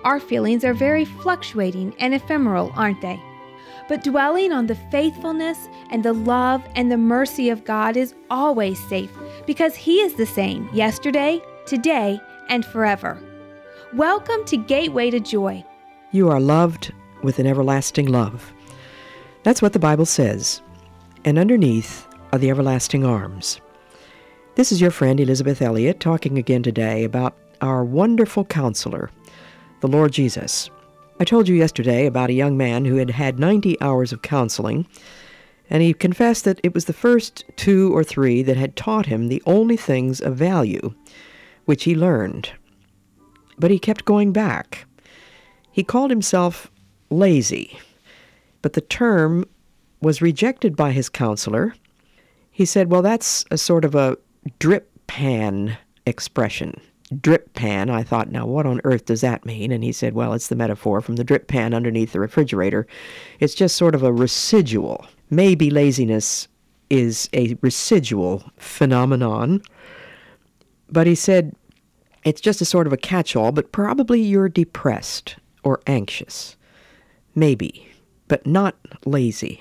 Our feelings are very fluctuating and ephemeral, aren't they? But dwelling on the faithfulness and the love and the mercy of God is always safe because He is the same yesterday, today, and forever. Welcome to Gateway to Joy. You are loved with an everlasting love. That's what the Bible says. And underneath are the everlasting arms. This is your friend Elizabeth Elliot talking again today about our wonderful counselor, the Lord Jesus. I told you yesterday about a young man who had had 90 hours of counseling, and he confessed that it was the first 2 or 3 that had taught him the only things of value, which he learned. But he kept going back. He called himself lazy, but the term was rejected by his counselor. He said, well, that's a sort of a drip pan expression. Drip pan, I thought, now what on earth does that mean? And he said, well, it's the metaphor from the drip pan underneath the refrigerator. It's just sort of a residual. Maybe laziness is a residual phenomenon. But he said, it's just a sort of a catch-all, but probably you're depressed or anxious. Maybe, but not lazy.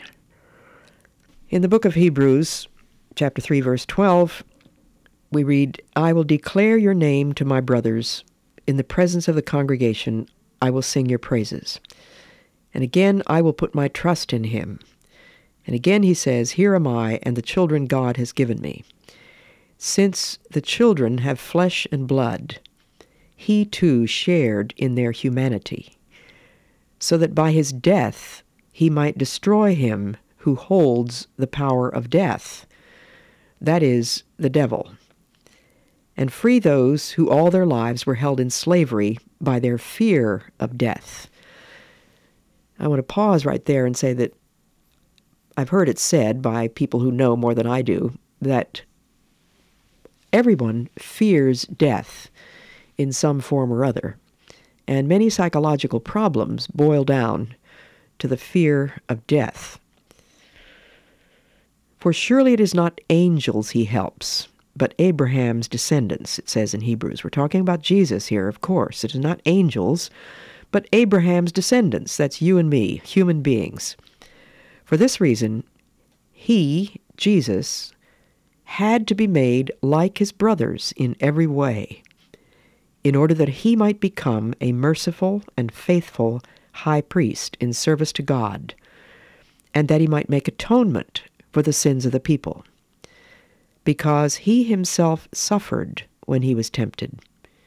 In the book of Hebrews, chapter 3, verse 12, we read, I will declare your name to my brothers. In the presence of the congregation, I will sing your praises. And again, I will put my trust in him. And again he says, here am I and the children God has given me. Since the children have flesh and blood, he too shared in their humanity, so that by his death he might destroy him who holds the power of death, that is, the devil, and free those who all their lives were held in slavery by their fear of death. I want to pause right there and say that I've heard it said by people who know more than I do that everyone fears death in some form or other, and many psychological problems boil down to the fear of death. For surely it is not angels he helps, but Abraham's descendants, it says in Hebrews. We're talking about Jesus here, of course. It is not angels, but Abraham's descendants. That's you and me, human beings. For this reason, he, Jesus, had to be made like his brothers in every way, in order that he might become a merciful and faithful high priest in service to God, and that he might make atonement for the sins of the people, because he himself suffered when he was tempted.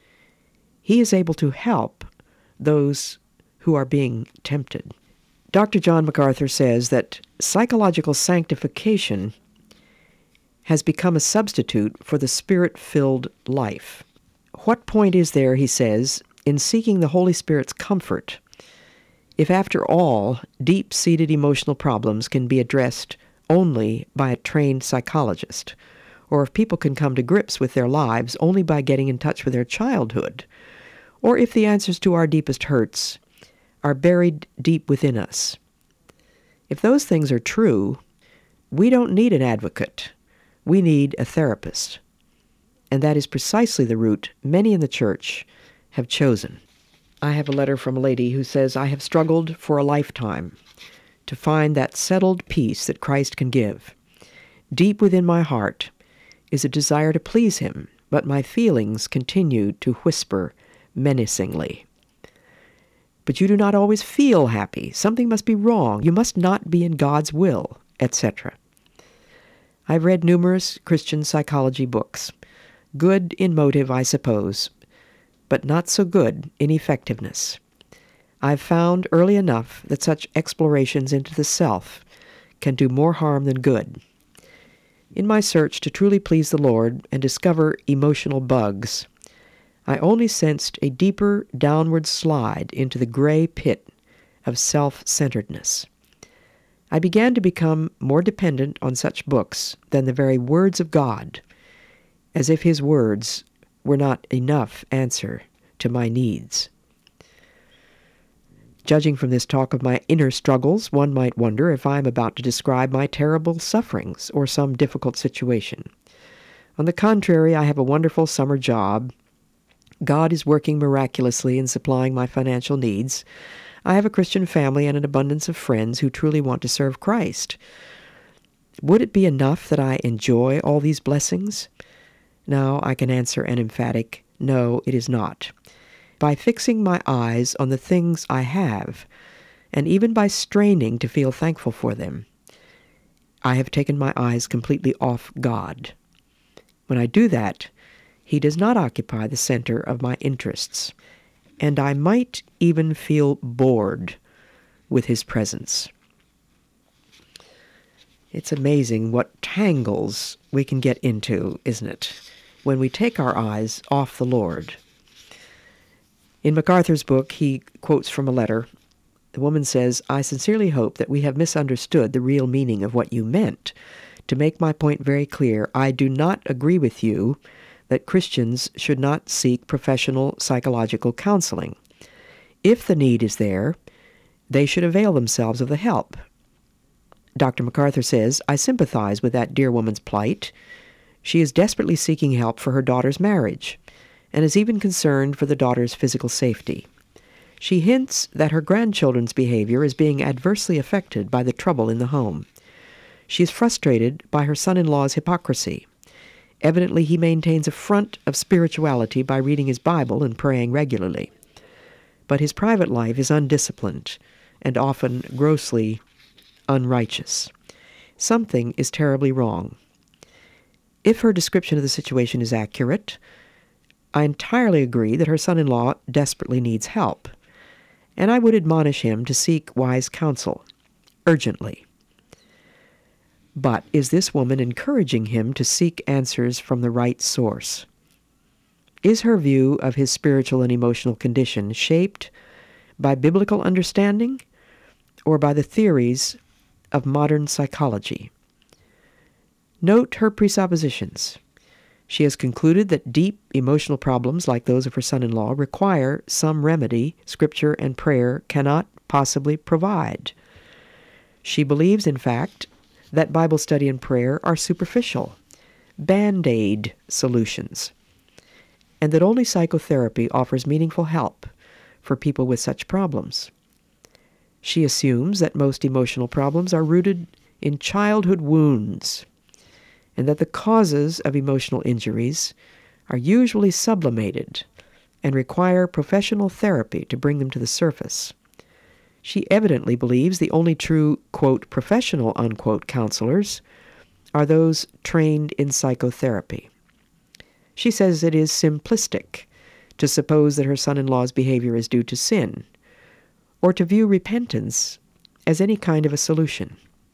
He is able to help those who are being tempted. Dr. John MacArthur says that psychological sanctification has become a substitute for the Spirit-filled life. What point is there, he says, in seeking the Holy Spirit's comfort, if after all, deep-seated emotional problems can be addressed only by a trained psychologist, or if people can come to grips with their lives only by getting in touch with their childhood, or if the answers to our deepest hurts are buried deep within us. If those things are true, we don't need an advocate. We need a therapist. And that is precisely the route many in the church have chosen. I have a letter from a lady who says, I have struggled for a lifetime to find that settled peace that Christ can give. Deep within my heart is a desire to please him, but my feelings continue to whisper menacingly. But you do not always feel happy. Something must be wrong. You must not be in God's will, etc. I've read numerous Christian psychology books. Good in motive, I suppose, but not so good in effectiveness. I've found early enough that such explorations into the self can do more harm than good. In my search to truly please the Lord and discover emotional bugs, I only sensed a deeper downward slide into the gray pit of self-centeredness. I began to become more dependent on such books than the very words of God, as if his words were not enough answer to my needs. Judging from this talk of my inner struggles, one might wonder if I am about to describe my terrible sufferings or some difficult situation. On the contrary, I have a wonderful summer job, God is working miraculously in supplying my financial needs. I have a Christian family and an abundance of friends who truly want to serve Christ. Would it be enough that I enjoy all these blessings? Now I can answer an emphatic, no, it is not. By fixing my eyes on the things I have, and even by straining to feel thankful for them, I have taken my eyes completely off God. When I do that, He does not occupy the center of my interests, and I might even feel bored with His presence. It's amazing what tangles we can get into, isn't it, when we take our eyes off the Lord. In MacArthur's book, he quotes from a letter. The woman says, "I sincerely hope that we have misunderstood the real meaning of what you meant. To make my point very clear, I do not agree with you that Christians should not seek professional psychological counseling. If the need is there, they should avail themselves of the help." Dr. MacArthur says, "I sympathize with that dear woman's plight. She is desperately seeking help for her daughter's marriage, and is even concerned for the daughter's physical safety. She hints that her grandchildren's behavior is being adversely affected by the trouble in the home. She is frustrated by her son-in-law's hypocrisy. Evidently, he maintains a front of spirituality by reading his Bible and praying regularly. But his private life is undisciplined and often grossly unrighteous. Something is terribly wrong. If her description of the situation is accurate, I entirely agree that her son-in-law desperately needs help, and I would admonish him to seek wise counsel, urgently. But is this woman encouraging him to seek answers from the right source? Is her view of his spiritual and emotional condition shaped by biblical understanding or by the theories of modern psychology? Note her presuppositions. She has concluded that deep emotional problems like those of her son-in-law require some remedy Scripture and prayer cannot possibly provide. She believes, in fact, that Bible study and prayer are superficial, Band-Aid solutions, and that only psychotherapy offers meaningful help for people with such problems. She assumes that most emotional problems are rooted in childhood wounds, and that the causes of emotional injuries are usually sublimated and require professional therapy to bring them to the surface. She evidently believes the only true, quote, professional, unquote, counselors are those trained in psychotherapy. She says it is simplistic to suppose that her son-in-law's behavior is due to sin, or to view repentance as any kind of a solution.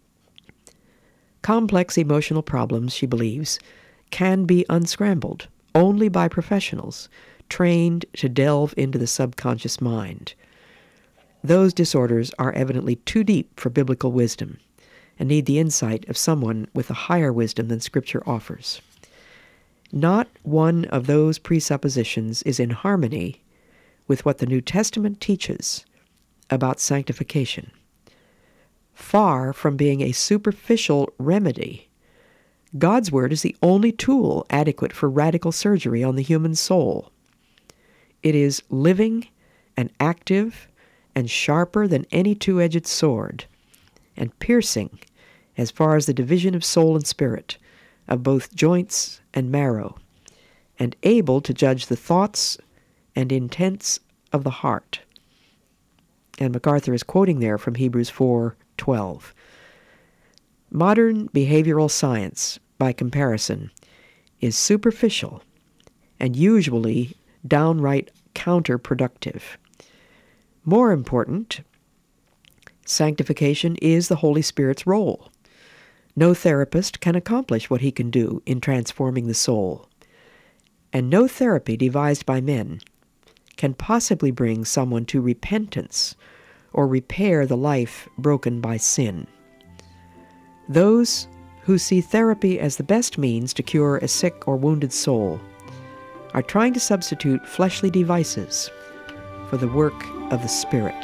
Complex emotional problems, she believes, can be unscrambled only by professionals trained to delve into the subconscious mind. Those disorders are evidently too deep for biblical wisdom and need the insight of someone with a higher wisdom than Scripture offers. Not one of those presuppositions is in harmony with what the New Testament teaches about sanctification. Far from being a superficial remedy, God's Word is the only tool adequate for radical surgery on the human soul. It is living and active and sharper than any two-edged sword, and piercing as far as the division of soul and spirit, of both joints and marrow, and able to judge the thoughts and intents of the heart. And MacArthur is quoting there from Hebrews 4:12. Modern behavioral science, by comparison, is superficial and usually downright counterproductive. More important, sanctification is the Holy Spirit's role. No therapist can accomplish what he can do in transforming the soul, and no therapy devised by men can possibly bring someone to repentance or repair the life broken by sin. Those who see therapy as the best means to cure a sick or wounded soul are trying to substitute fleshly devices for the work of the Spirit.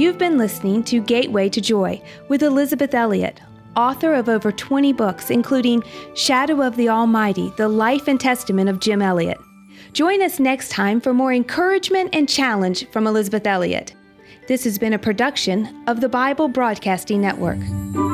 You've been listening to Gateway to Joy with Elisabeth Elliot, author of over 20 books, including Shadow of the Almighty, The Life and Testament of Jim Elliot. Join us next time for more encouragement and challenge from Elisabeth Elliot. This has been a production of the Bible Broadcasting Network.